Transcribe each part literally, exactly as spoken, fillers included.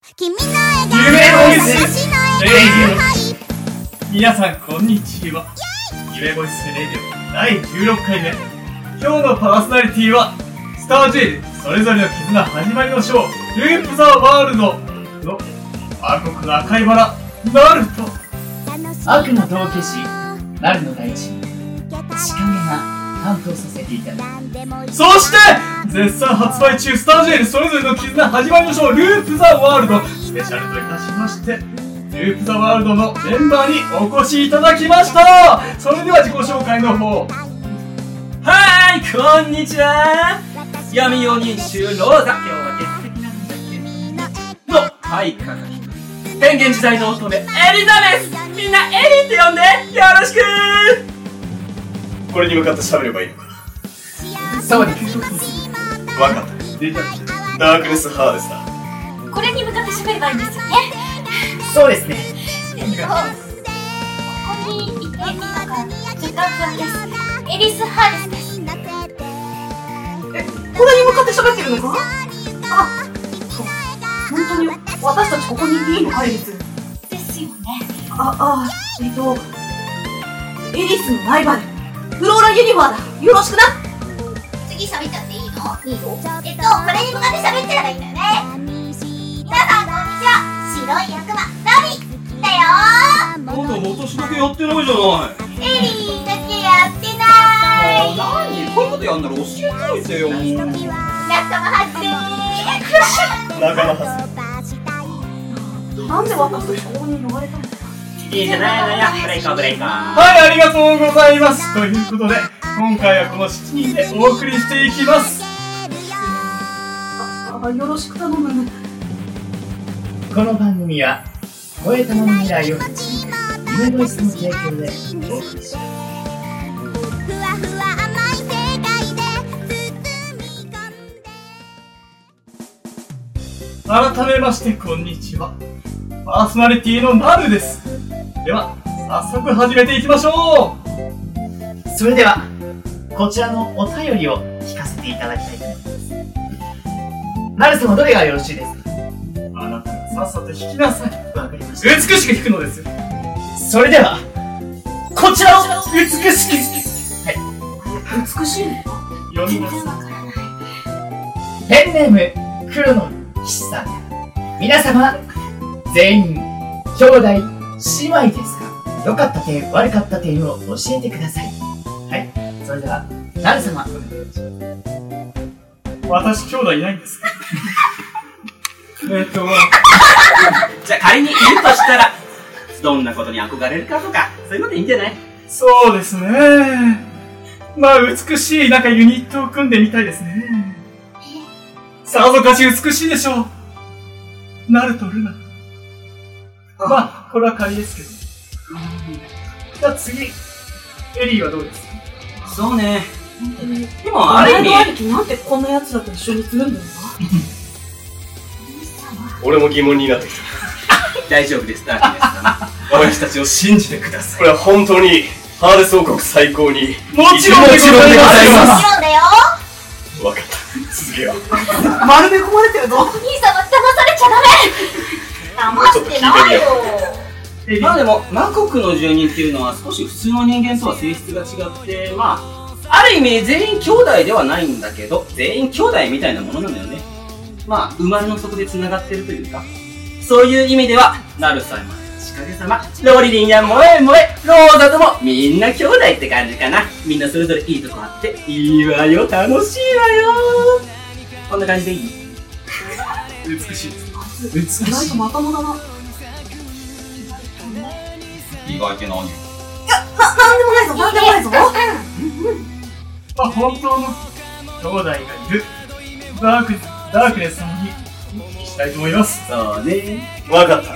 夢ボイスレディオ。皆さんこんにちは。夢ボイスレディオだいじゅうろっかいめ。今日のパーソナリティはスタージェイルそれぞれの絆始まりましょう。ループザワールドの暗黒の赤いバラナルト、 悪の道化師ナルの大地千影が担当させていただきます。 そして絶賛発売中スタージェイルそれぞれの絆始まりましょう。ループザワールドスペシャルといたしまして、ループザワールドのメンバーにお越しいただきました。それでは自己紹介の方。 はーい、こんにちは。闇夜人衆ローザ、今日は月的なんだっけのはいかがき変幻自在の乙女エリザベス、みんなエリって呼んでよろしく。 これに向かって喋ればいいのかな。 そうです。 わかった。 出たダークネスハーデスだ。 これに向かって喋ればいいんですよね。 そうですね。 えっと、ここにいていいのか若干不安です。エリス・ハーデスです。 え、これに向かって喋ってるのか？あ、そう。本当に私たちここにいていいのか、エリス？ ですよね。 あ、あ、えっと、エリスのライバル、フローラ・ユニバーだ。よろしくな。 次喋っちゃっていいの？いいよ。えっと、これに向かって喋ってればいいんだよね。皆さんこんにちは。白い悪魔、ナビだよー。 なんだ、私だけやってないじゃない。 エリーだけやってなーい。 もう何？こういうことやんなら教えておいてよ。 仲間外れー。 仲間外なんで私たちここに呼ばれたんだよ。 いいじゃないのよ、ブレイカーブレイカー。 はい、ありがとうございます。ということで今回はこのしちにんでお送りしていきます。 あ、あ、よろしく頼む。 この番組は超えたもの未来を導く夢ボイスの提供でお送りします。 改めましてこんにちは。パーソナリティのナルです。では早速始めていきましょそれではこちらのお便りを聞かせていただきたいと思います。ナル様、どれがよろしいですか？ う。あなたがさっさと弾きなさい。 わかりました。 美しく弾くのですよ。 それではこちらを美しく美しいね。 読みます。 ペンネーム黒の騎士さん、皆様全員兄弟姉妹ですか？良かった点悪かった点を教えてください。はい、それではナル様、 私兄弟いないんですか？えっとじゃあ仮にいるとしたら、どんなことに憧れるかとか、そういうのでいいんじゃない？ そうですね。まあ美しいなんかユニットを組んでみたいですね。さぞかし美しいでしょう。ナルとルナ。まあこれは仮ですけど。じゃあ次、エリーはどうですか？ そうね。でもある意味、 の兄貴なんでこんな奴らと一緒にするんだよな。 俺も疑問になってき大丈夫です、ダークネスさん。私たちを信じてくださた。これは本当にハーデス王国最高にもちろんでございます。 もちろんだよわかった。続けよう。 丸め込まれてるぞ。 お兄様騙されちゃダメ。 ちょっと聞いてみよう。 い。まあでも、魔国の住人っていうのは少し普通の人間とは性質が違って、まあ、ある意味全員兄弟ではないんだけど、全員兄弟みたいなものなのよね。まあ、生まれの底で繋がってるというか、そういう意味では、ナル様、千影様、ロリリンや萌え萌え、ローザともみんな兄弟って感じかな。みんなそれぞれいいとこあって、いいわよ、楽しいわよ。こんな感じでいい？ 美しいです。 美し意外とまともだな。 意外って何？ な、なんでもないぞ、なんでもないぞ。 まあ本当の兄弟がいるダークダークネス様にお聞きしたいと思います。 そうね。 わかった。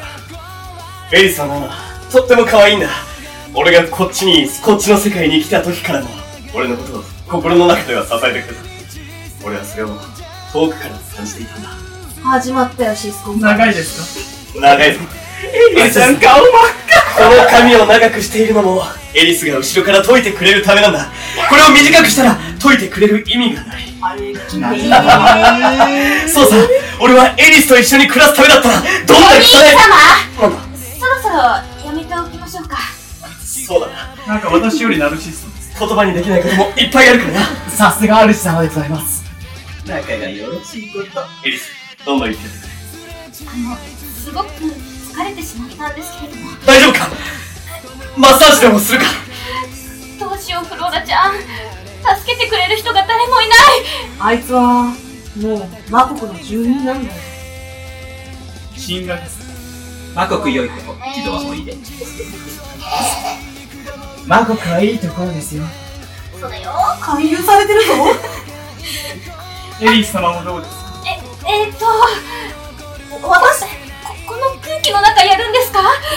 エリさんはとっても可愛いんだ。俺がこっちに、こっちの世界に来た時からも、俺のことを心の中では支えてくれた。俺はそれを遠くから感じていたんだ。 始まったよ、シスコ。 長いですか？ 長いぞ。 エリちゃん顔真っ赤。 この髪を長くしているのも、エリスが後ろから解いてくれるためなんだ。これを短くしたら解いてくれる意味がない。 あれがそうさ、 俺はエリスと一緒に暮らすためだったら、どんなにお兄様なんだ。 そろそろやめておきましょうか。 そうだな。 なんか私よりナルシストです。 言葉にできないこともいっぱいあるからな。 さすが主様でございます。 仲がよろしいこと。 エリス、どんどん言ってくれ。 あの、すごく疲れてしまったんですけれども。 大丈夫か？マッサージでもするか？ どうしよう、フローラちゃん。助けてくれる人が誰もいない。 あいつは、もう、魔国の住人なんだよ。 心外です。 魔国良いとこ、一度はおいで。 魔国はいいところですよ。 そうだよ。 勧誘されてるぞ。 エリス様もどうですか？ え、えー、っと、私、こ、この空気の中やるんですか？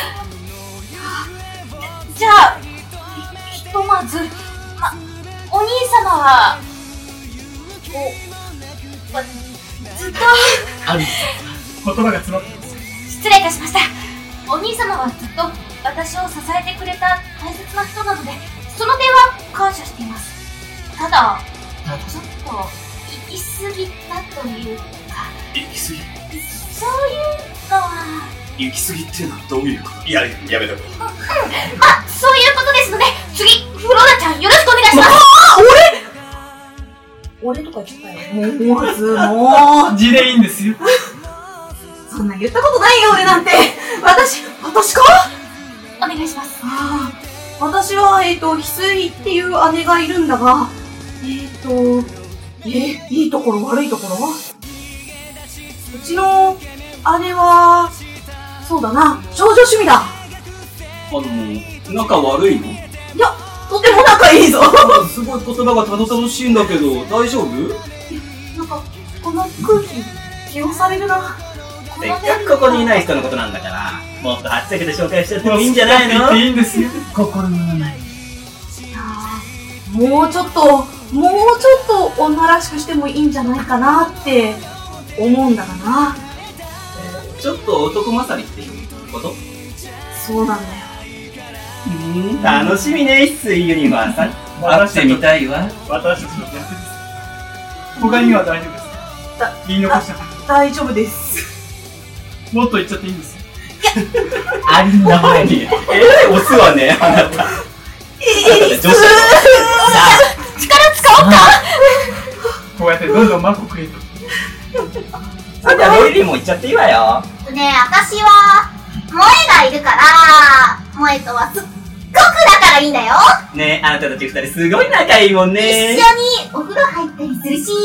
じゃあ、ひ、ひとまず、ま、お兄様は、お、わ、ずっと、 ある言葉が詰まってます。 失礼いたしました。お兄様はずっと私を支えてくれた大切な人なので、その点は感謝しています。ただ、ちょっと行き過ぎたというか、 行き過ぎそういうのは、 行き過ぎっていうのはどういうこと？いや、やめとこう。 うん、まあ、そういうことですので、次、フローラちゃんよろしくお願いします。 俺とか言っちゃったよ。もう、まず、もう。 字でいいんですよ。 そんな言ったことないよ、俺なんて。私、私か？ お願いします。 ああ、私は、えっと、翡翠っていう姉がいるんだが、えっと、え、いいところ悪いところ？うちの姉は、そうだな、少女趣味だ。 あの、仲悪いの？ いや、とても仲いいぞ。 すごい言葉がたどたどしいんだけど、大丈夫？ なんか、この空気、気をされるな。 せっかくここにいない人のことなんだから、もっとはっちゃけて紹介しちゃってもいいんじゃないの？ 言っていいんですよ。 心のままに。 もうちょっと、もうちょっと女らしくしてもいいんじゃないかなって思うんだがな。 ちょっと男勝りっていうこと？ そうなんだよ。 うん、楽しみね、翡翠ユニバーサル。会ってみたいわ。 私たちの逆です。他には大丈夫ですか？言い残したこ大丈夫です。 と。もっと言っちゃっていいんですよ。 ありの前に。 えらい押すわね、あなた。 えー、 女子さあ、 力使おうか。 こうやってどんどん魔国へと。 あんたロイリーも言っちゃっていいわよ。 ねえ、私は、萌えがいるから、萌えとはすっごく仲がいいんだよ。 ねえ、あなたたち二人すごい仲いいもんね。 一緒にお風呂入ったりするし。エリーも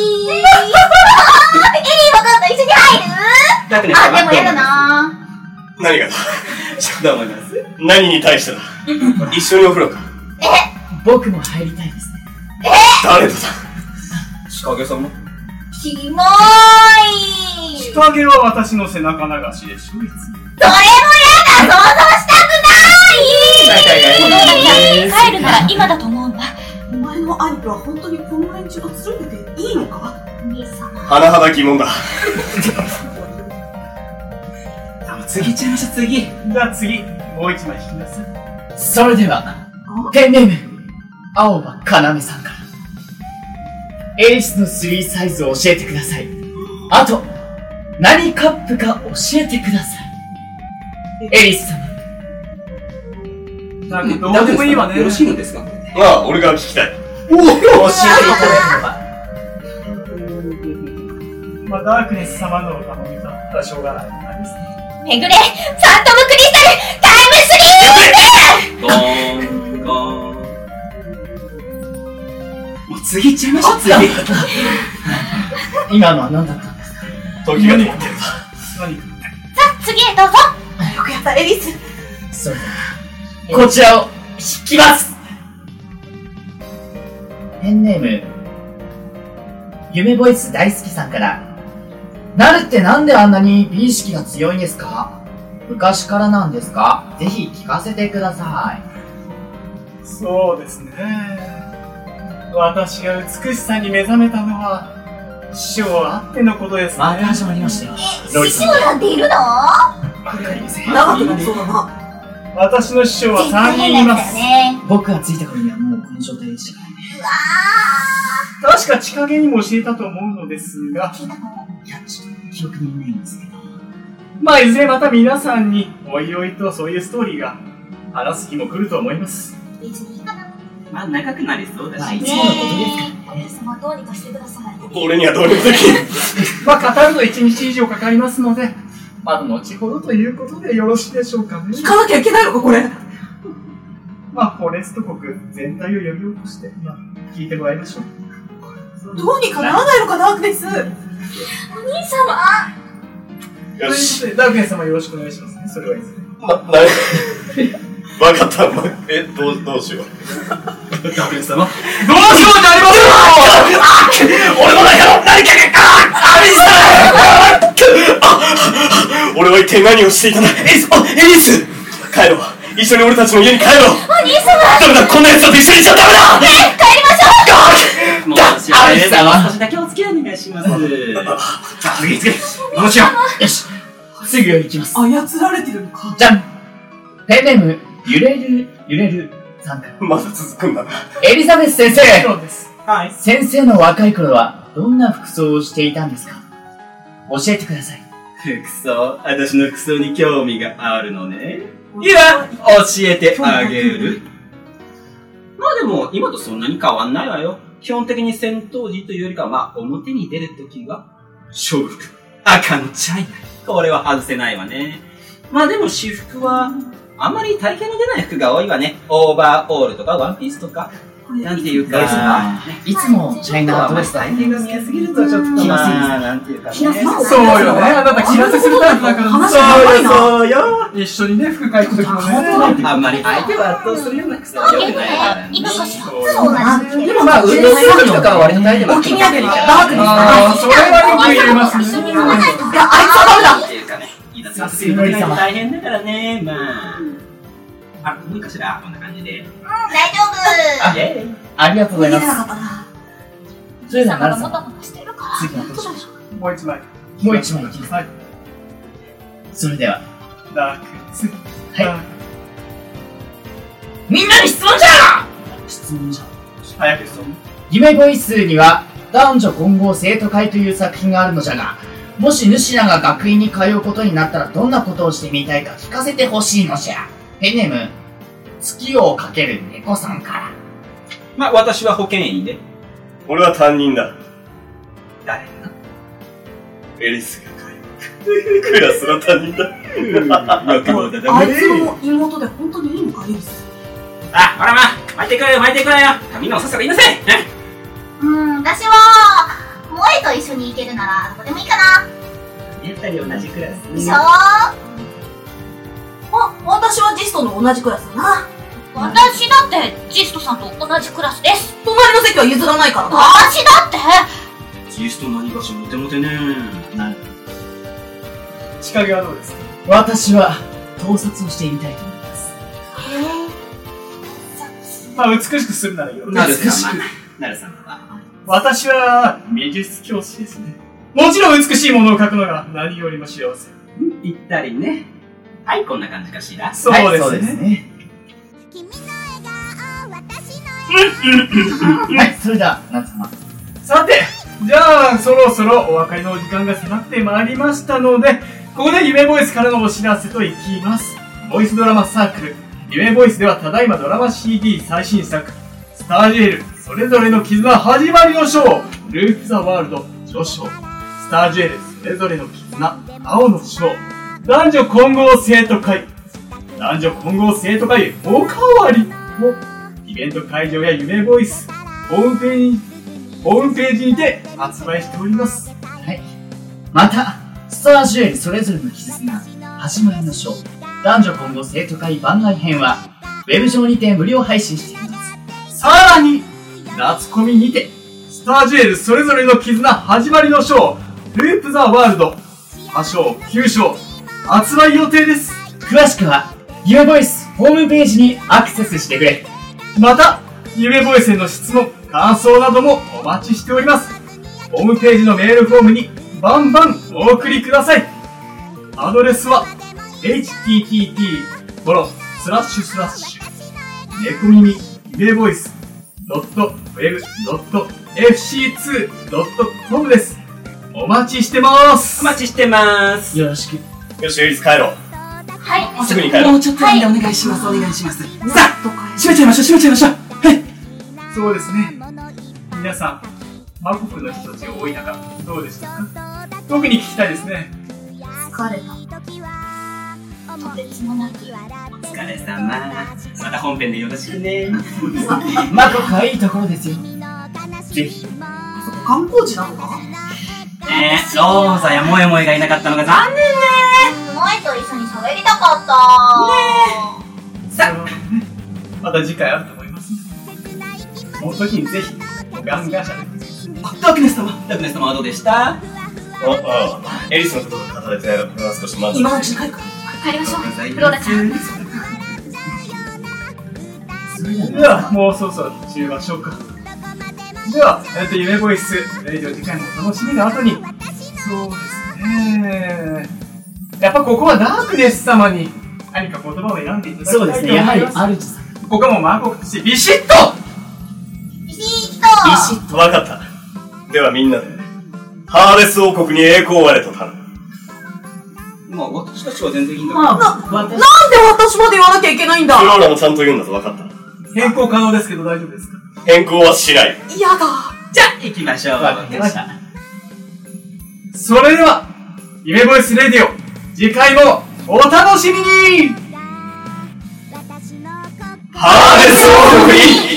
今度一緒に入る？ だってね、 あ、でもやだな。 何がだ？ どう思います？ 何に対してだ？一緒にお風呂か？ 僕も入りたいですね。 誰とだ？ 仕掛けさんも？ キモーい。 日陰は私の背中流しでしょ、いつも。 どれもやだ。想像したくない。 仲がいいこの中に帰るなら今だと思うんだ。 お前の兄貴は本当にこの連中とつるんでていいのか？ お兄様。 甚だ疑問だ。 次行っちゃいましょう、次。 じゃあ次、もう一枚引きなさい。 それでは、ペンネーム、青葉かなめさんから。エリスのスリーサイズを教えてください。あと、何カップか教えてください。エリス様。 なんかどうでもいいわね。 よろしいのですか？ まあ、俺が聞きたい。 教えていただくのは、 まあ、ダークネス様のお頼みだったらしょうがない。何ですね。 めぐれ、ファントムクリスタル、タイムスリープ。 ゴーン、ゴーン。もう次行っちゃいましょう、次。 今のは何だったんですか？ 時が止まってるんだ。 何か。 さあ、次へどうぞ。 よくやったエリス。 それでは、こちらを引きます。ペンネーム、夢ボイス大好きさんから、なるってなんであんなに美意識が強いんですか？昔からなんですか？ぜひ聞かせてください。 そうですね。私が美しさに目覚めたのは、師匠あってのことですね。 また始まりましたよ。ロイ師さん。 匠なんているの？ わかりません。 長くなりそうだな。 私の師匠は絶さん対にんいます。 変なやつだよね。 僕がついた頃にはもうこの状態でしたからね。 うわ確か千景にも教えたと思うのですが、 ー。聞いたの？ いや、ちょっと聞記憶にないんですけど。 まあいずれまた皆さんにおいおいとそういうストーリーが話す日も来ると思います。 別にいいかな。 まあ長くなりそうだまあ、 しいつものことですからおね。 兄様どうにかしてください。 俺にはどうにもできん。 まあ語るといちにち以上かかりますので、まだ後ほどということでよろしいでしょうかね。 聞かなきゃいけないのか、これ。 まあフォレスト国全体を呼び起こして、まあ聞いてもらいましょう。 どうにかならないのか、ダークネス。 お兄様。 というよし。 ことで、ダークネス様よろしくお願いしますね。それはいずれ。 な、な、わかった。まえ、どう、どうしよう。 ダークネス様どうしようじゃありませんよ俺の中の何かが、あ、エリスだあ、俺は一体何をしていたんだ。エリス、あ、エリス帰ろう。一緒に俺たちの家に帰ろう。 お兄様。 ダメだ、こんな奴らと一緒にいちゃダメだ。 帰りましょもうしばらく少しだけお付き合いお願いします。 さあ、次次どうしよよし、すぐ行きます。 操られてるのか。 じゃん。ペンネーム、揺れる、揺れるさんから。 まだ続くんだな。 エリザベス先う。 生、 そうです。はい。 先生の若い頃はどんな服装をしていたんですか？教えてください。 服装、私の服装に興味があるのね。いいわ、教えてあげる。まあでも、今とそんなに変わんないわよ。基本的に戦闘時というよりかは、まあ、表に出るときは、勝負服、赤のチャイナ。これは外せないわね。まあでも、私服は、あんまり体型の出ない服が多いわね。オーバーオールとかワンピースとか。なんていうか、 あーいつもチャイナドレスだ体型が見やすぎるとちょっと、 着やすいですまあ、なんていうかね。 着やすいですそうよね。あなた気痩せするタイプだから話そう長いな。 そうよ。 一緒にね、服買い行くときもね。 あんまり相手を圧倒するような服装は良くないからね。 今かしら。 そうそう同じ着てる。 でもまあ、運動する時とかは割と大丈夫。 お気に入りのダークネス。 ああ、それはよく言えますね。 一緒に飲まないと。 いや、あいつはダメだ。 っていうかね、いざついてくるの大変だからね、まあ。あ、いいかしら、こんな感じで。 大丈夫。 イェーイ。 ありがとうござい見てなかまったな。 す。それでは、 様ナルさん、 がもたもたしてるから。 次はどうしましょもう一枚。 う。もう一枚いきます。 はい。 それでは、 ダークス。 はいみんなに質問じゃ質問じゃ早くそう。 夢ボイスには、男女混合生徒会という作品があるのじゃが、もし主らが学院に通うことになったらどんなことをしてみたいか聞かせてほしいのじゃ。ペンネーム、月をかける猫さんから。 まあ、私は保健員で。 俺は担任だ。 誰エリスが通う。クラスの担任だ。 よくもだあいつの妹で本当にいいのか、エリス。 あ、ほらまあ、巻いてくれよ、巻いてくれよ。みんなもさっさと言いなさい。 うーん、私は、萌えと一緒に行けるなら、どこでもいいかな。 やっぱり同じクラス。 でしょー。 あ、私はジストの同じクラスだな。 私だって、ジストさんと同じクラスです。 隣の席は譲らないからな。 私だって。 ジスト何かしモテモテね。 な仕掛けはどうですか？ 私は、盗撮をしてみたいと思います。 まあ、美しくするならいいよ。 なる美しくさんは。なるさんは。 私は、美術教師ですね。もちろん美しいものを描くのが何よりも幸せ。 ぴったりね。はい、こんな感じかしら。 そうはいですね。 ね。はい、それでは、ナル様。 さて、じゃあ、そろそろお別れのお時間が迫ってまいりましたので、ここで夢ボイスからのお知らせといきます。ボイスドラマサークル、夢ボイスではただいまドラマ シーディー 最新作、スタージェール、それぞれの絆始まりの章、ループザワールド、序章、スタージェール、それぞれの絆、青の章、男女混合生徒会、男女混合生徒会おかわりも、イベント会場や夢ボイス、ホームページ、ホームページにて発売しております。 はい。また、スタージュエルそれぞれの絆、始まりの章、男女混合生徒会番外編は、ウェブ上にて無料配信しています。 さらに、夏コミにて、スタージュエルそれぞれの絆始まりの章、ループザワールド、は章、きゅう章、発売予定です。 詳しくは、夢ボイスホームページにアクセスしてくれ。 また、夢ボイスへの質問、感想などもお待ちしております。ホームページのメールフォームにバンバンお送りください。アドレスは エイチティーティーティーコロンスラッシュスラッシュ猫耳夢ボイスドットウェブドットエフシーツードットコムです。おお待ちしてますお待ちしてます。 よろしく。 よし、エリス帰ろう。 はい。 すぐに帰ろう。 もうちょっとなんでお願いします、お願いします。さあ、閉めちゃいましょう、閉めちゃいましょう。はい。 そうですね。皆さん、魔国の人たちが多い中、どうでしたか？特に聞きたいですね。 疲れた。 とてつもなく。 お疲れ様。また本編でよろしくね。 マコクはいいところですよ。ぜひ。 あそこ観光地なのか？ えー、ローザやモエモエがいなかったのが残念ね。 萌と一緒に喋りたかったさあ、また次回あると思います。その時にぜひ、ガンガン喋ってください。 ダークネス様、ダークネス様はどうでした？ あ、ああ、エリスのことが語れてないのこれは少し満足。 今のうちに帰るか。 帰りましょう。フローラちゃん。 では、もうそろそろ中盤しょうか。では、えっと、夢ボイス、レイディオ次回も楽しみの後に、そうですね。やっぱここはダークネス様に何か言葉を選んでいただきたいと思います。 そうですね、やはり主さん。 ここはもう魔国としてビシッとビシッとビシッと。 わかった。ではみんなで、ハーレス王国に栄光あれと頼む。 まあ、私たちは全然いいんだけど。 まあ、私、 なんで私まで言わなきゃいけないんだ。 フローラもちゃんと言うんだぞ、わかった。 変更可能ですけど大丈夫ですか？ 変更はしない。 嫌だ。 じゃあ、行きましょう。 わかりました。 それでは、夢ボイスレディオ、次回もお楽しみに。 ハーレス王国に